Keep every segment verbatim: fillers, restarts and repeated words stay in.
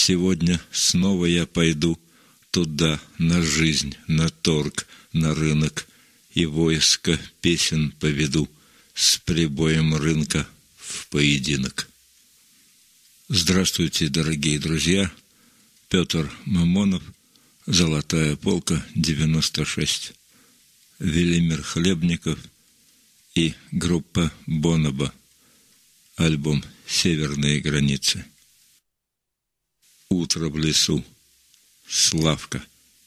Сегодня снова я пойду туда, на жизнь, на торг, на рынок, и войско песен поведу с прибоем рынка в поединок. Здравствуйте, дорогие друзья! Петр Мамонов, «Золотая полка», девяносто шесть. Велимир Хлебников и группа Бонобо. Альбом «Северные границы». Утро в лесу. Славка.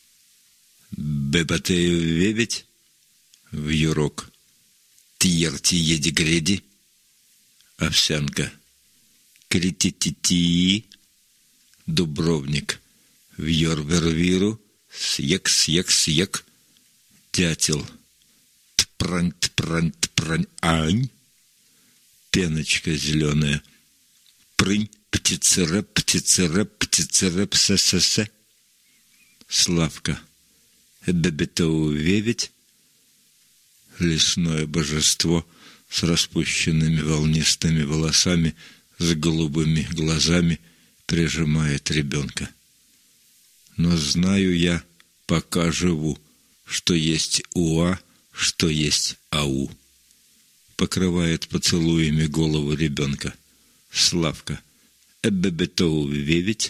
Бебатею вебедь в юрок. Тьерти еди греди. Овсянка. Крититити. Дубровник. В Йорвервиру. Съек, съек, съек. Дятел. Тпрань, тпрань, тпрань, ань. Пеночка зеленая. Прынь, птицерэп, птицерэп, птицерэп, сэ-сэ-сэ. Славка. Бебетоу веведь. Лесное божество с распущенными волнистыми волосами, с голубыми глазами прижимает ребенка. Но знаю я, пока живу, что есть уа, что есть ау. Покрывает поцелуями голову ребенка. Славка. Эбебетоу веведь.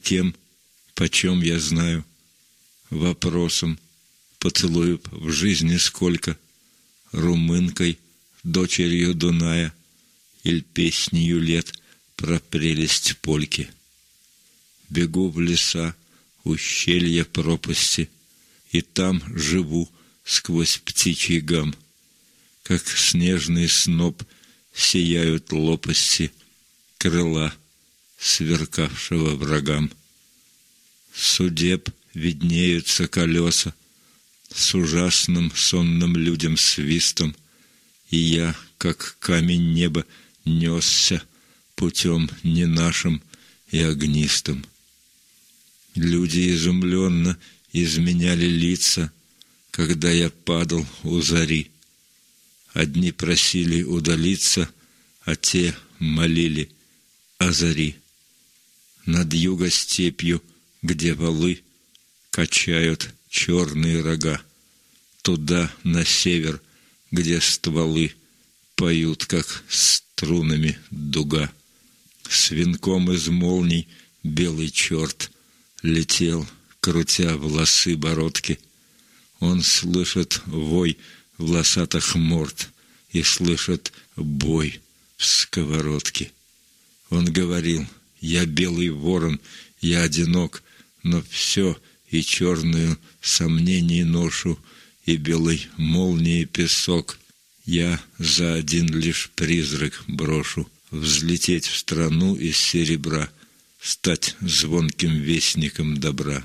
кем, почем я знаю, вопросом, поцелуев в жизни сколько, румынкой, дочерью Дуная, иль песнею лет про прелесть польки. Бегу в леса, ущелья пропасти, и там живу сквозь птичий гам. Как снежный сноп сияют лопасти крыла, сверкавшего врагам. Судеб виднеются колеса с ужасным сонным людям свистом, и я, как камень неба, несся путем не нашим и огнистым. Люди изумленно изменяли лица, когда я падал у зари. Одни просили удалиться, а те молили о зари. Над юго-степью, где валы качают черные рога, туда, на север, где стволы поют, как струнами дуга. С венком из молний белый черт летел, крутя волосы бородки. Он слышит вой волосатых морд и слышит бой в сковородке. Он говорил: я белый ворон, я одинок, но все и черную сомнений ношу, и белой молнии песок я за один лишь призрак брошу: взлететь в страну из серебра, стать звонким вестником добра.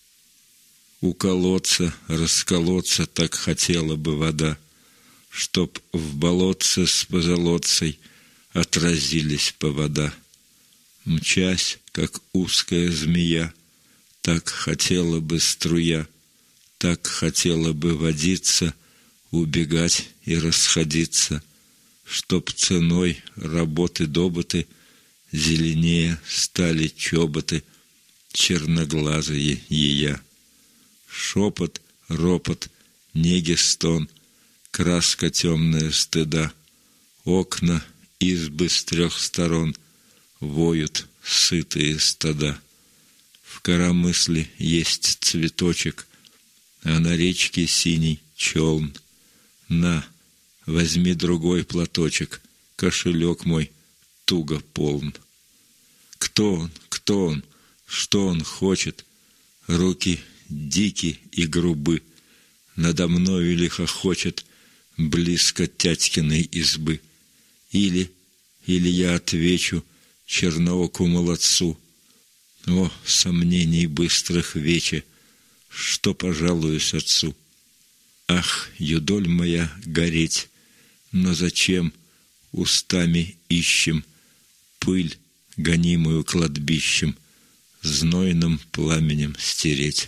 У колодца расколоться так хотела бы вода, чтоб в болотце с позолотцей отразились повода. Мчась, как узкая змея, так хотела бы струя, так хотела бы водиться, убегать и расходиться, чтоб ценой работы-добыты зеленее стали чоботы черноглазые ея. Шепот, ропот, неги стон, краска темная стыда, окна избы с трех сторон воют сытые стада. В коромысле есть цветочек, а на речке синий челн. На, возьми другой платочек, кошелек мой туго полн. Кто он, кто он, что он хочет? Руки дики и грубы, надо мною ли хохочет близко тятькиной избы? Или, или я отвечу чернооку молодцу: о, сомнений быстрых вече, что пожалуюсь отцу? Ах, юдоль моя, гореть, но зачем устами ищем пыль, гонимую кладбищем, знойным пламенем стереть?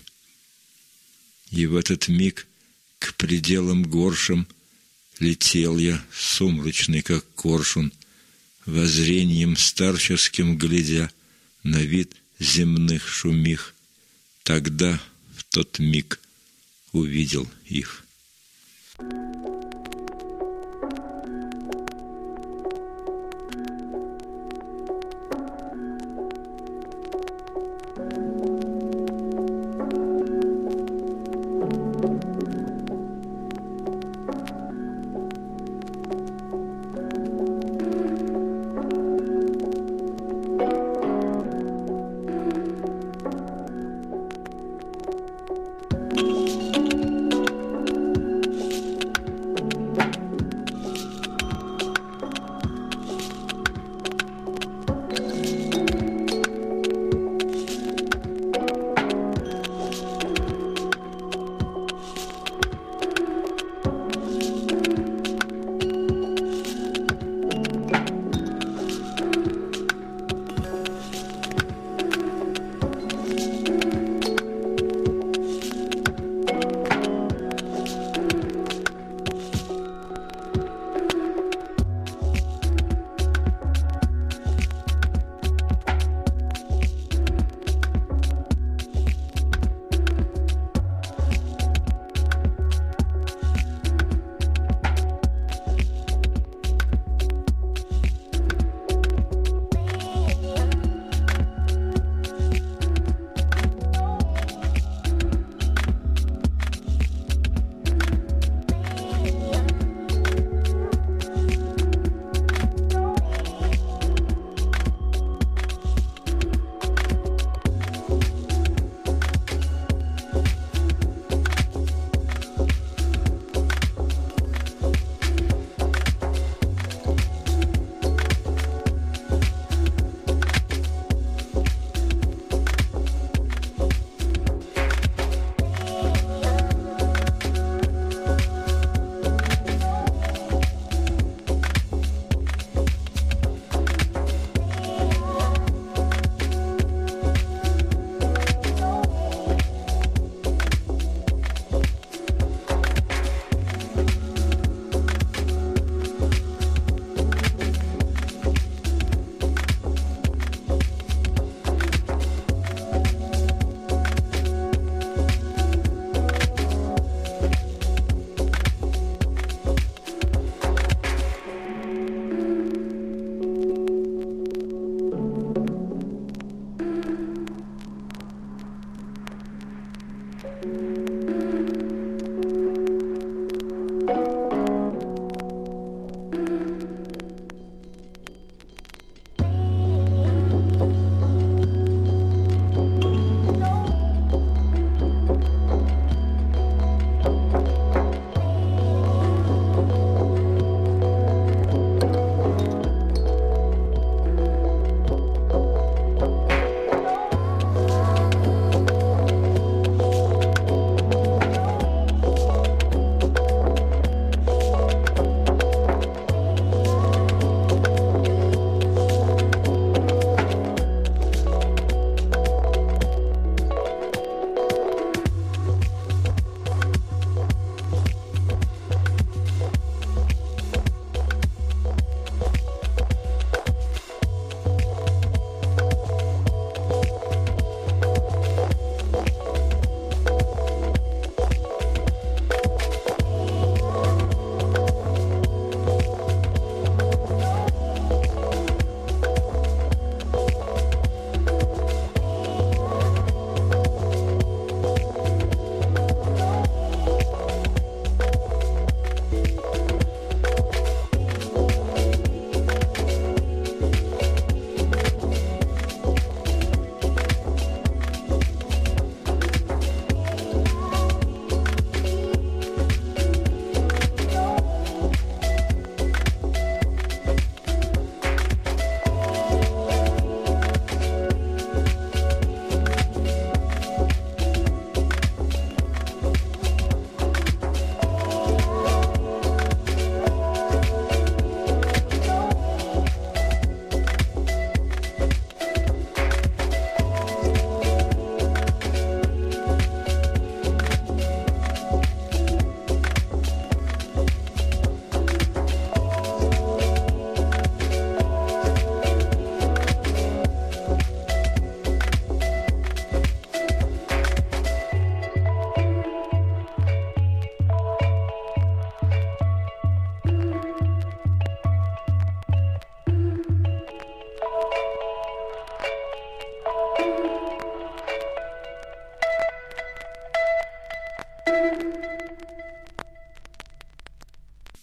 И в этот миг к пределам горшим летел я, сумрачный, как коршун, воззрением старческим глядя на вид земных шумих. Тогда, в тот миг, увидел их.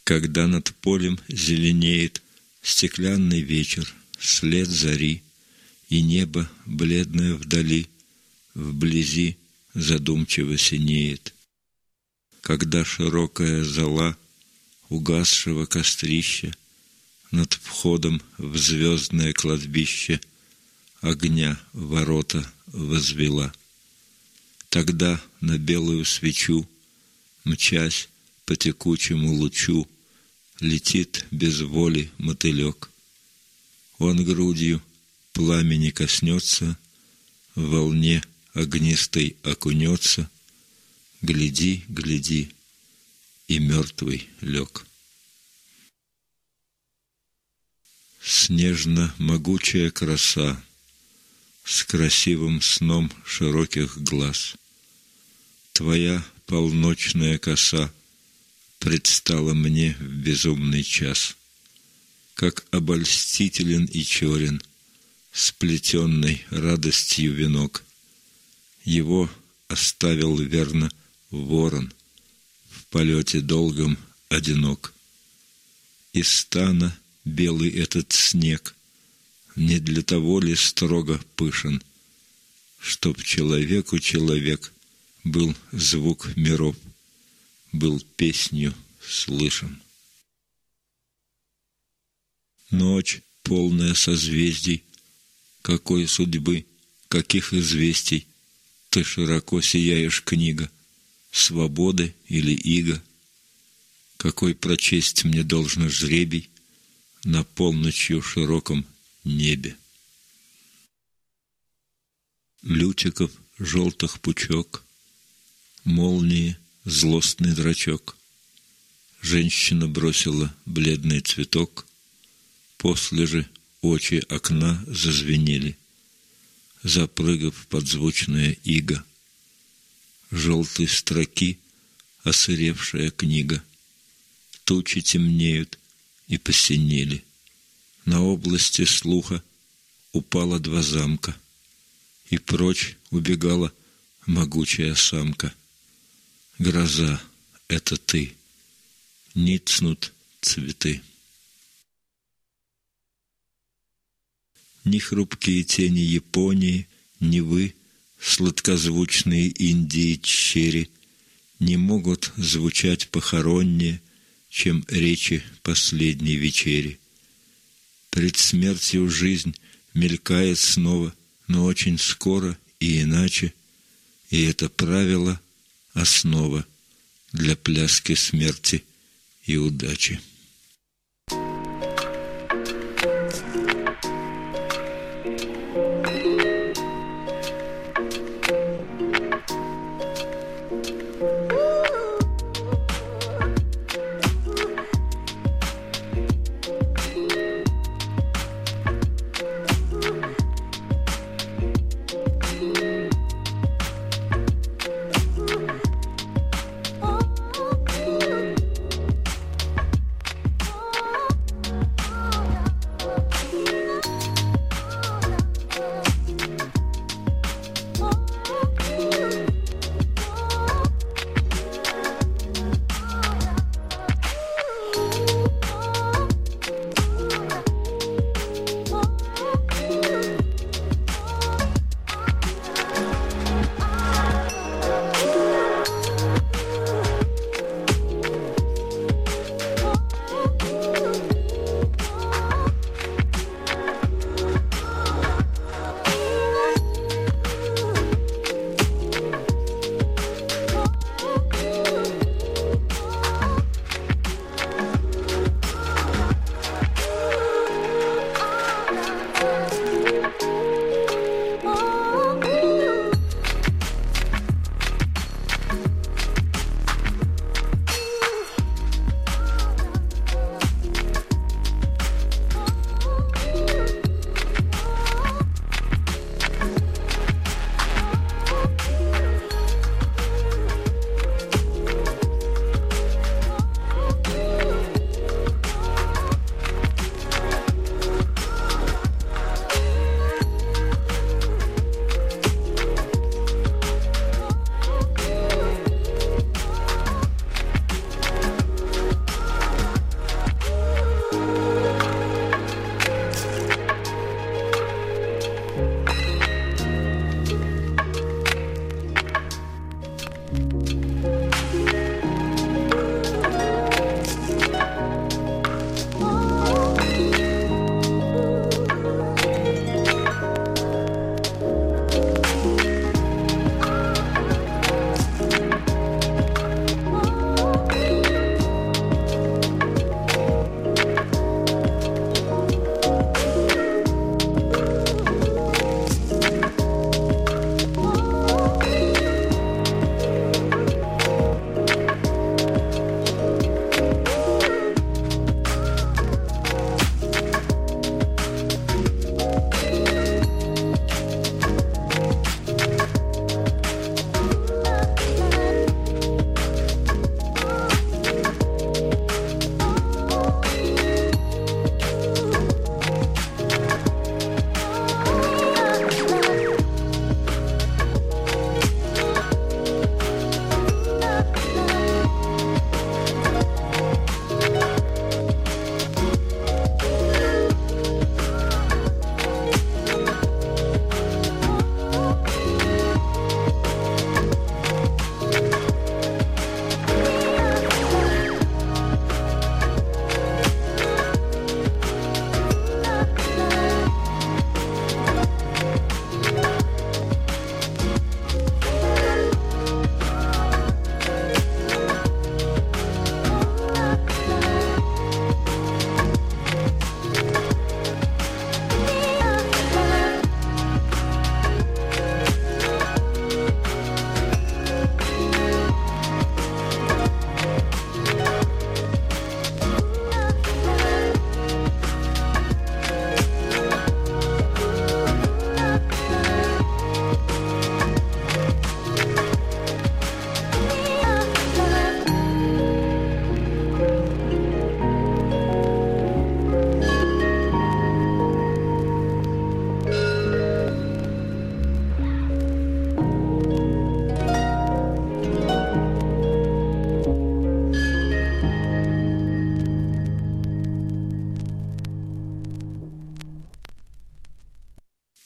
Когда над полем зеленеет стеклянный вечер, след зари, и небо, бледное вдали, вблизи задумчиво синеет. Когда широкая зола угасшего кострища над входом в звездное кладбище огня ворота возвела, тогда на белую свечу, мчась по текучему лучу, летит без воли мотылек. Он грудью пламени коснется, в волне огнистой окунется, гляди, гляди, и мертвый лег. Снежно-могучая краса с красивым сном широких глаз, твоя полночная коса предстала мне в безумный час, как обольстителен и черен сплетенный радостью венок. Его оставил верно ворон, в полете долгом одинок. Из стана белый этот снег не для того ли строго пышен, чтоб человеку человек был звук миров, был песнью слышен. Ночь, полная созвездий, какой судьбы, каких известий ты широко сияешь, книга, свободы или иго? Какой прочесть мне должно жребий на полночью широком небе? Лютиков желтых пучок, молнии злостный драчок. Женщина бросила бледный цветок, после же очи окна зазвенели, запрыгав под звучное иго. Желтой строки осыревшая книга, тучи темнеют и посинели. На области слуха упало два замка, и прочь убегала могучая самка. Гроза — это ты, ницнут цветы. Ни хрупкие тени Японии, ни вы, сладкозвучные Индии черри, не могут звучать похороннее, чем речи последней вечери. Пред смертью жизнь мелькает снова, но очень скоро и иначе, и это правило — основа для пляски смерти и удачи.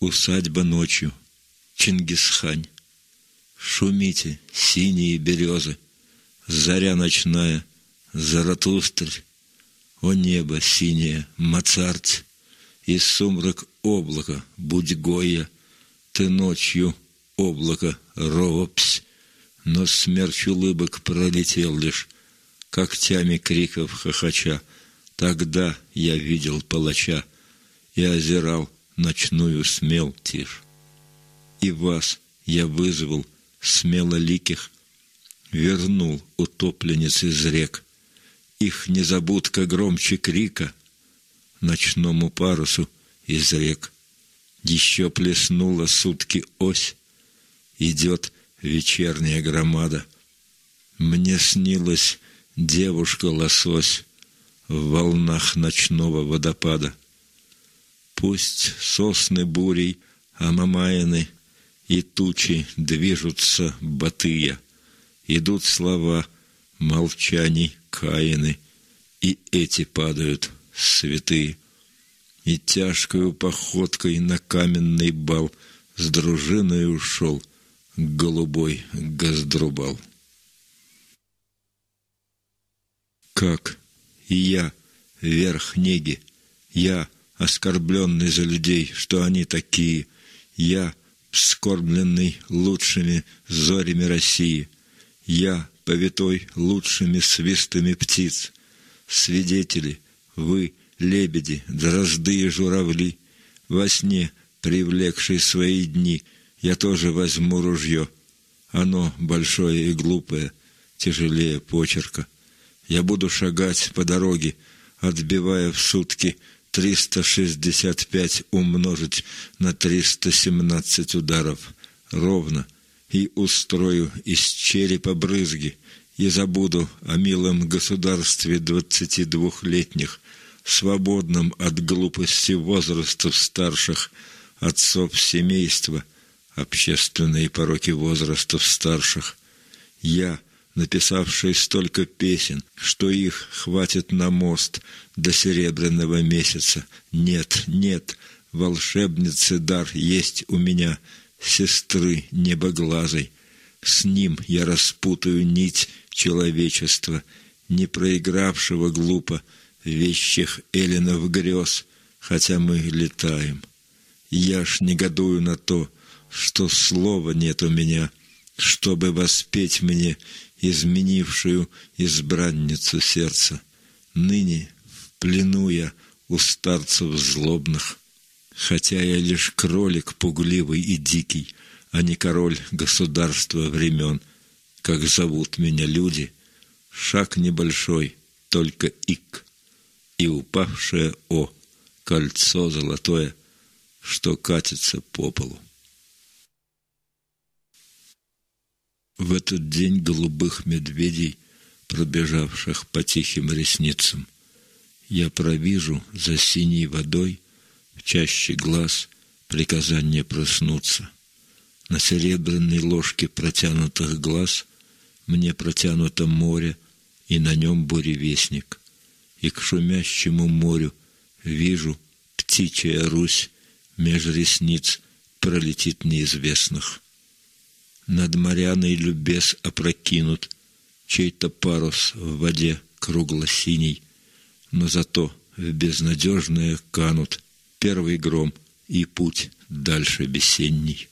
усадьба ночью, Чингисхань. Шумите, синие березы, заря ночная, Заратустрь. О небо синее, Моцарт, и сумрак облака, будь Гойя, ты ночью, облако, ропсь, но смерч улыбок пролетел лишь, когтями криков хохоча. Тогда я видел палача и озирал ночную смел тишь. И вас я вызвал, смелоликих, вернул утопленниц из рек. Их незабудка громче крика ночному парусу изрек. Еще плеснула сутки ось, идет вечерняя громада. Мне снилась девушка-лосось в волнах ночного водопада. Пусть сосны бурей омамаяны, и тучи движутся батыя, идут слова молчаний Каины, и эти падают святые. И тяжкою походкой на каменный бал с дружиной ушел голубой Газдрубал. Как и я, верх неги, я, оскорбленный за людей, что они такие, я, вскорбленный лучшими зорями России, я, повитой лучшими свистами птиц, свидетели, вы, лебеди, дрозды и журавли, во сне, привлекшие свои дни, я тоже возьму ружье. Оно большое и глупое, тяжелее почерка. Я буду шагать по дороге, отбивая в сутки триста шестьдесят пять умножить на триста семнадцать ударов, ровно, и устрою из черепа брызги, и забуду о милом государстве двадцатидвухлетних, свободном от глупости возрастов старших, отцов семейства, общественные пороки возрастов старших. Я, написавший столько песен, что их хватит на мост до серебряного месяца. Нет, нет, волшебницы дар есть у меня, сестры небоглазой. С ним я распутаю нить человечества, не проигравшего глупо вещих эллинов грез, хотя мы летаем. Я ж негодую на то, что слова нет у меня, чтобы воспеть мне изменившую избранницу сердца. Ныне в плену я у старцев злобных, хотя я лишь кролик пугливый и дикий, а не король государства времен, как зовут меня люди. Шаг небольшой, только ик, и упавшее о, кольцо золотое, что катится по полу. В этот день голубых медведей, пробежавших по тихим ресницам, я провижу за синей водой в чаще глаз приказание проснуться. На серебряной ложке протянутых глаз мне протянуто море, и на нем буревестник. И к шумящему морю вижу, птичья Русь меж ресниц пролетит неизвестных. Над моряной любез опрокинут, чей-то парус в воде кругло-синий, но зато в безнадежное канут первый гром и путь дальше весенний.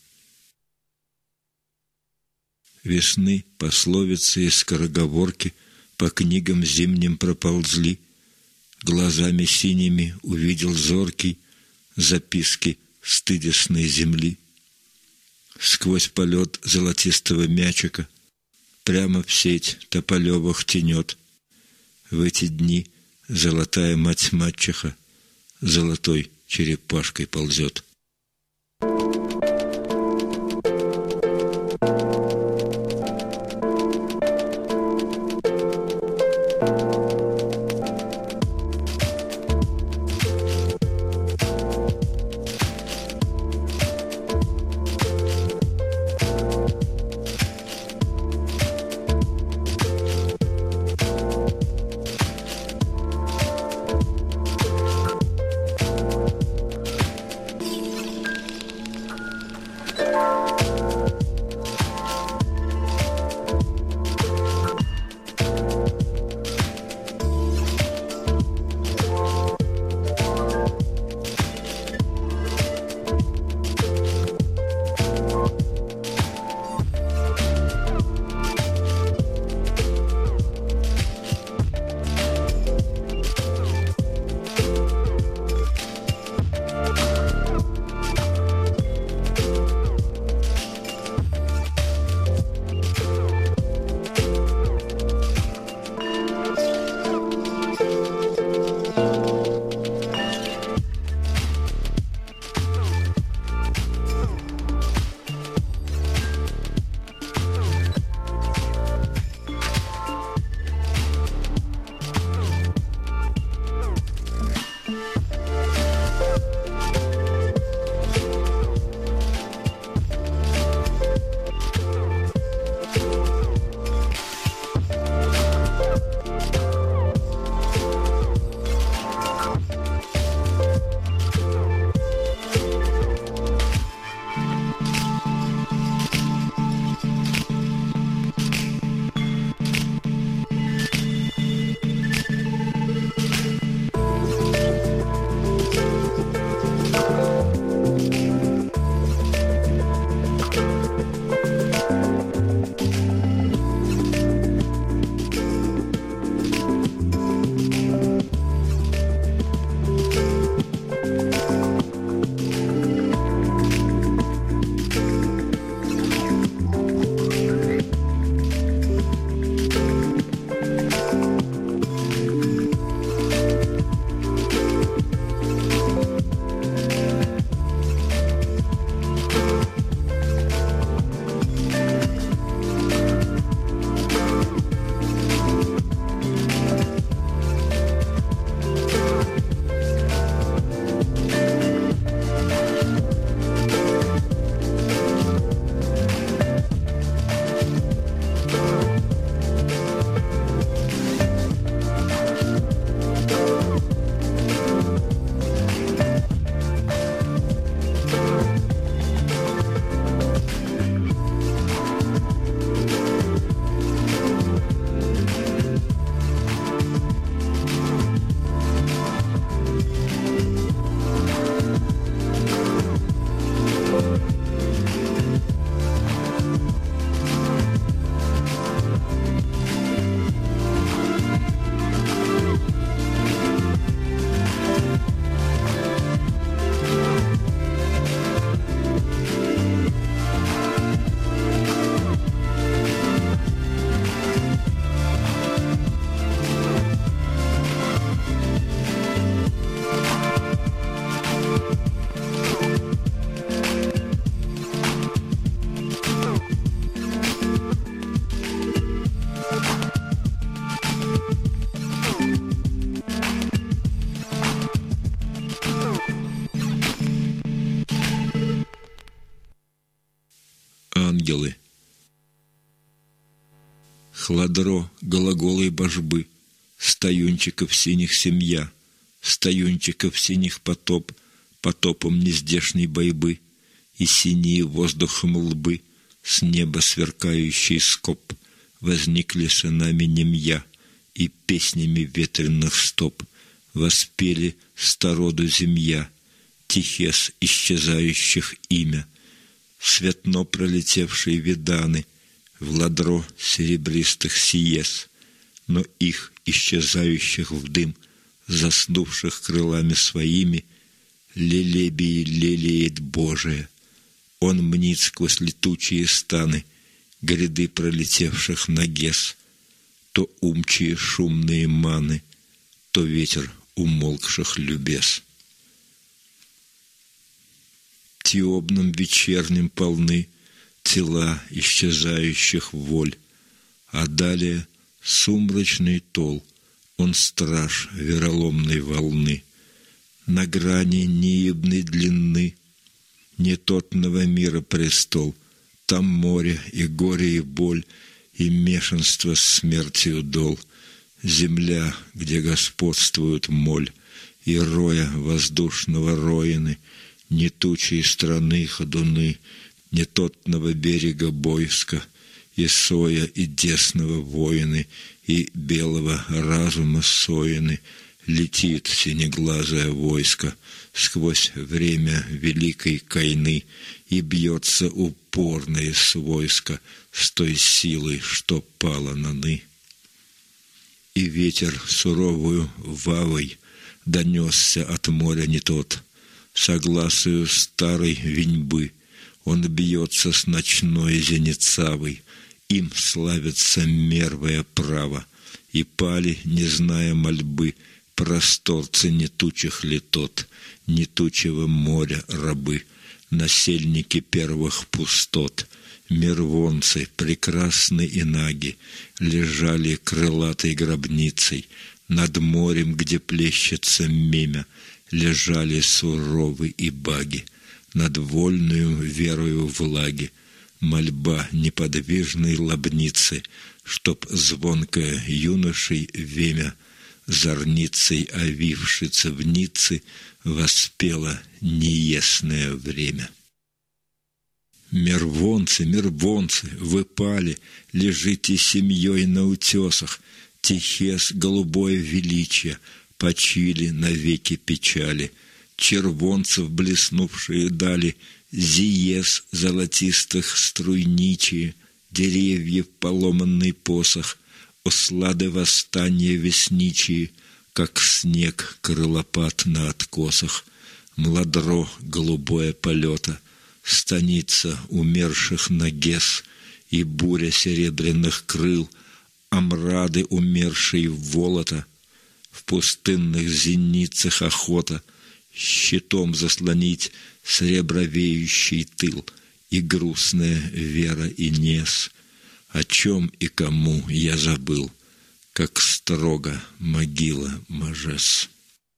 Весны пословицы и скороговорки по книгам зимним проползли, глазами синими увидел зоркий записки стыдесной земли. Сквозь полет золотистого мячика прямо в сеть тополевых тянет. В эти дни золотая мать-мачеха золотой черепашкой ползет. ангелы. Хладро глаголой божбы, стоюнчиков синих семья, стоюнчиков синих потоп, потопом нездешней бойбы, и синие воздухом лбы, с неба сверкающий скоп, возникли сынами немья, и песнями ветреных стоп воспели староду земья, тихес исчезающих имя, светно пролетевшие виданы, в ладро серебристых сиес, но их, исчезающих в дым, заснувших крылами своими, лелебии лелеет Божие. Он мнит сквозь летучие станы гряды пролетевших нагес, то умчие шумные маны, то ветер умолкших любез. Тиобным вечерним полны тела исчезающих воль, а далее сумрачный тол, он страж вероломной волны. На грани неебной длины не тот новомира престол, там море и горе и боль, и мешанство с смертью дол. Земля, где господствует моль, и роя воздушного роины, не тучей страны ходуны, не тотного берега бойска, и соя, и десного воины, и белого разума соины, летит синеглазое войско сквозь время великой кайны, и бьется упорное с войска с той силой, что пала на ны. И ветер суровую вавой донесся от моря не тот, согласию старой веньбы, он бьется с ночной зеницавой, им славится мервое право, и пали, не зная мольбы, Просторцы нетучих ли тот, нетучего моря рабы, насельники первых пустот, мирвонцы, прекрасны и наги, лежали крылатой гробницей, над морем, где плещется мемя, лежали суровы и баги, над вольную верою влаги, мольба неподвижной лобницы, чтоб звонкое юношей вемя зорницей овивши цевницы воспело неясное время. Мирвонцы, мирвонцы, вы пали, лежите семьей на утесах, Техес голубое величие, почили навеки печали, червонцев блеснувшие дали, Зиес золотистых струйничие, деревьев поломанный посох, услады восстания весничие, как снег крылопад на откосах, младро голубое полета, станица умерших нагес и буря серебряных крыл, омрады умершей волота, в пустынных зеницах охота, щитом заслонить сребровеющий тыл и грустная вера и нес. О чем и кому я забыл, как строго могила Можес.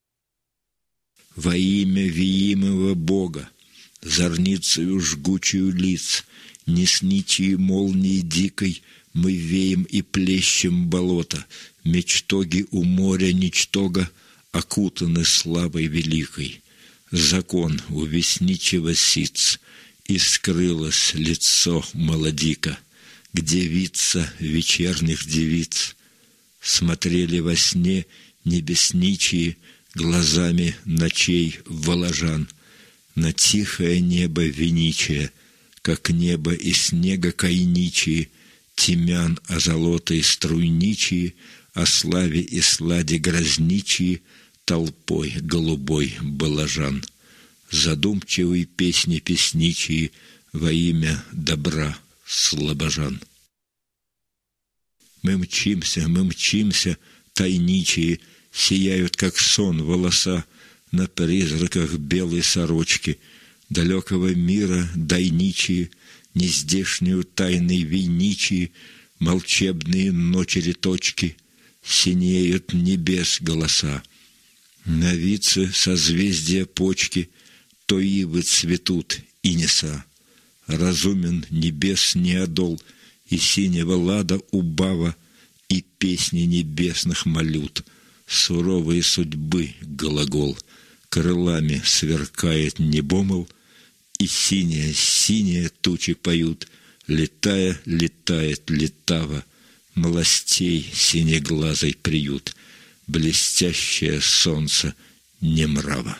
Во имя виимого Бога, зорницею жгучую лиц, несничьей молнии дикой, мы веем и плещем болото, мечтоги у моря ничтога окутаны славой великой. Закон у весничего сиц, и скрылось лицо молодика, где вица вечерних девиц смотрели во сне небесничие глазами ночей воложан на тихое небо виничие, как небо и снега кайничие, тимян озолотой струйничие, о славе и сладе грозничие, толпой голубой балажан. Задумчивые песни песничие во имя добра слабожан. Мы мчимся, мы мчимся, тайничие, сияют, как сон, волоса на призраках белой сорочки, далекого мира дайничие, нездешнюю тайной виничие, молчебные ночи леточки, синеют небес голоса. На вице созвездия почки то ивы цветут и неса. Разумен небес неодол, и синего лада убава, и песни небесных молют, суровые судьбы глагол, крылами сверкает небомол, и синие-синие тучи поют, летая, летает летава, мластей синеглазый приют, блестящее солнце Немрава.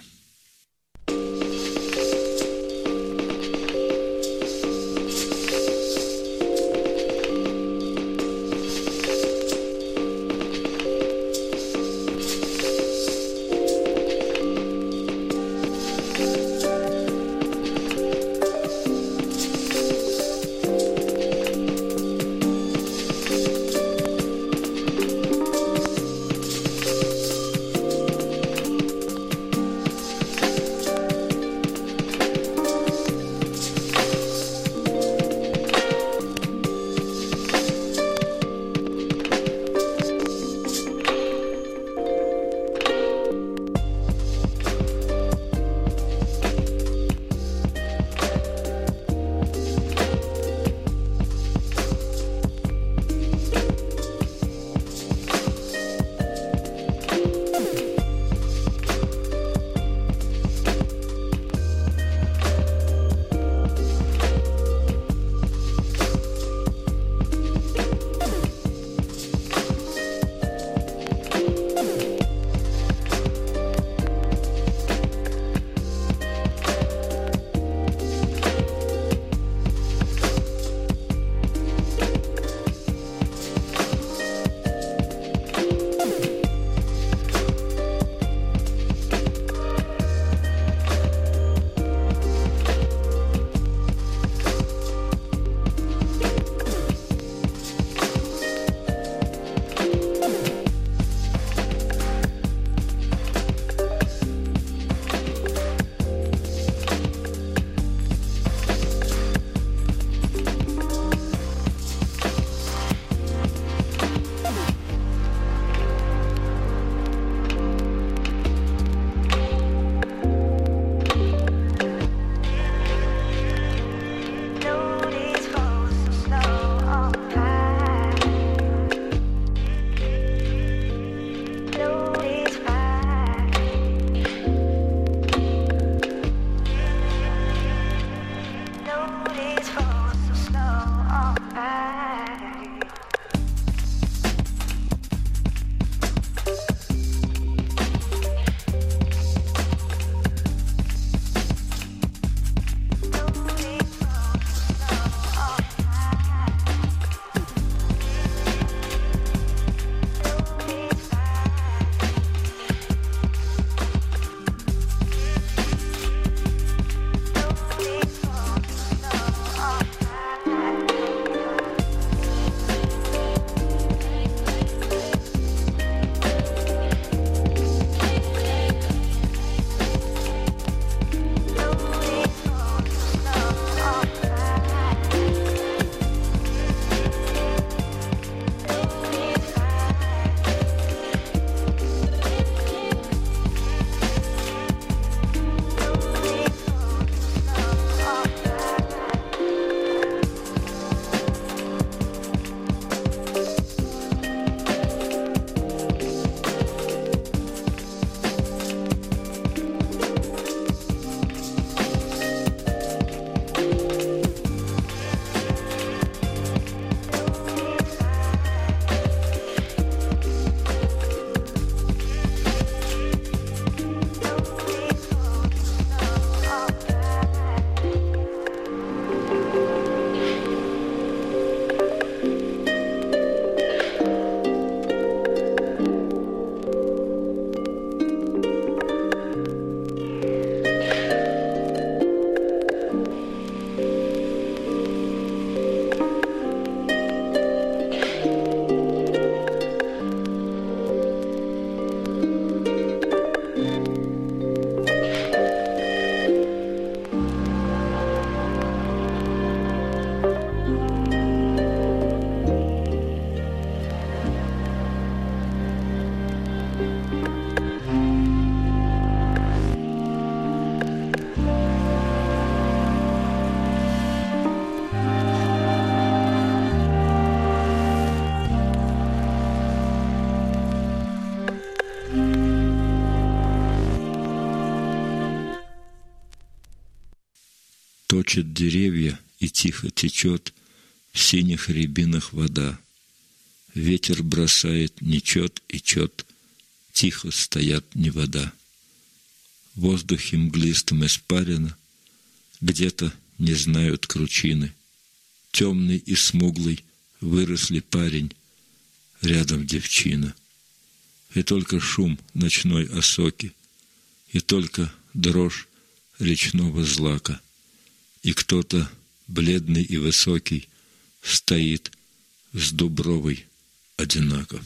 Точат деревья, и тихо течет в синих рябинах вода. Ветер бросает нечет и чет, тихо стоят невода. В воздухе мглистом испарено, где-то не знают кручины. Темный и смуглый выросли парень, рядом девчина. И только шум ночной осоки, и только дрожь речного злака. И кто-то, бледный и высокий, стоит с дубровой одинаков.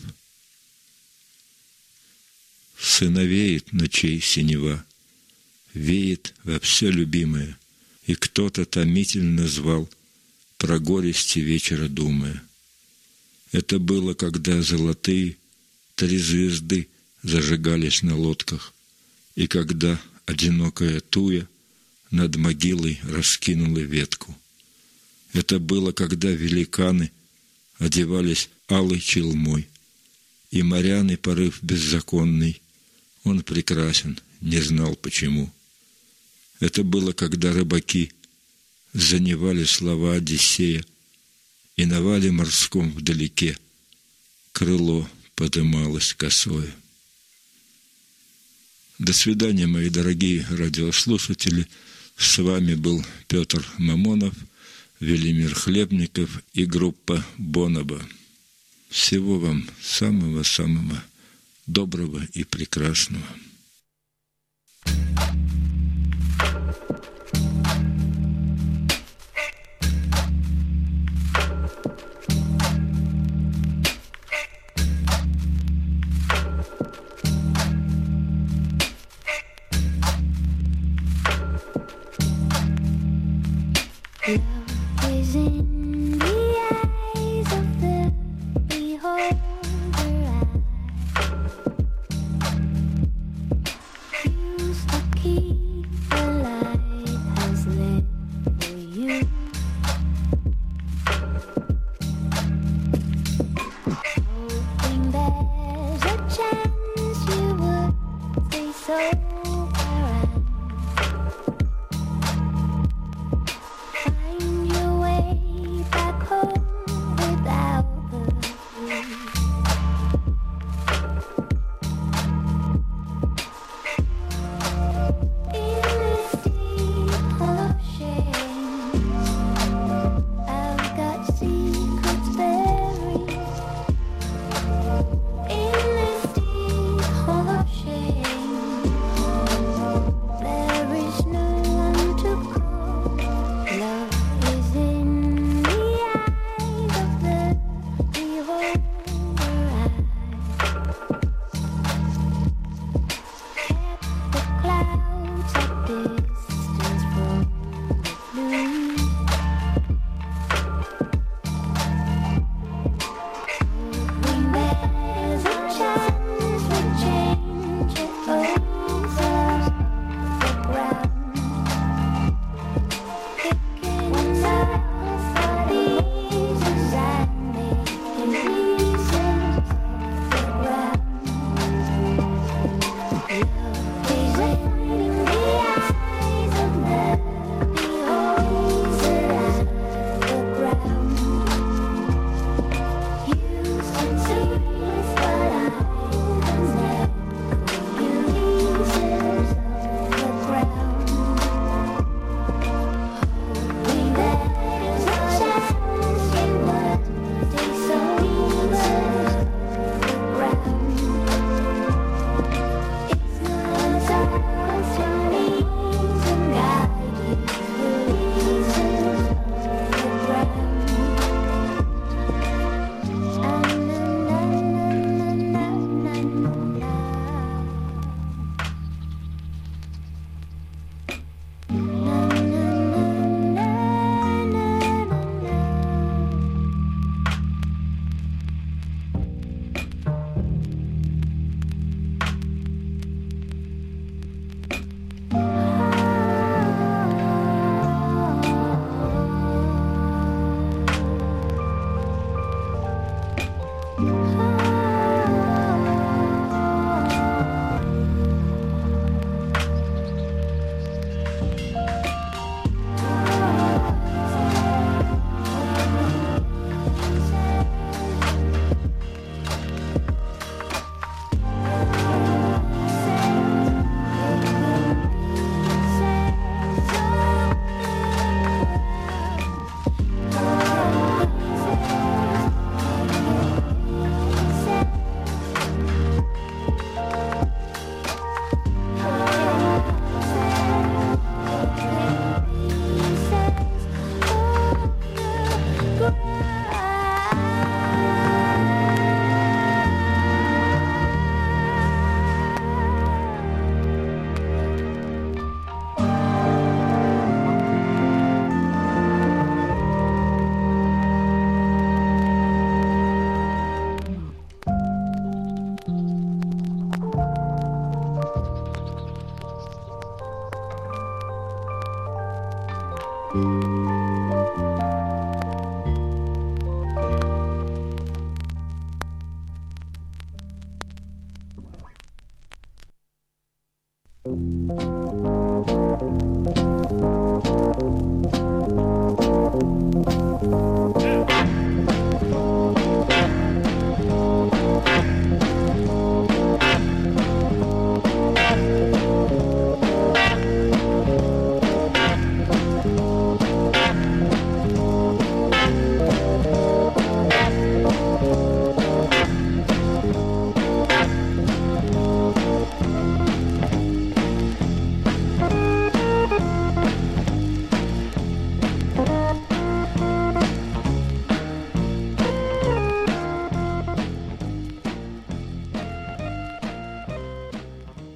Сыновеет ночей синева, веет во все любимое, и кто-то томительно звал, про горести вечера думая. Это было, когда золотые три звезды зажигались на лодках, и когда одинокая туя над могилой раскинула ветку. Это было, когда великаны одевались алой челмой, и моряный порыв беззаконный, он прекрасен, не знал почему. Это было, когда рыбаки заневали слова Одиссея, и на вале морском вдалеке крыло подымалось косое. До свидания, мои дорогие радиослушатели. С вами был Петр Мамонов, Велимир Хлебников и группа Бонобо. Всего вам самого-самого доброго и прекрасного. Love is in the eyes of the beholder. I used to keep the light has lit for you. Hoping there's a chance you would say so. Shame Thank you.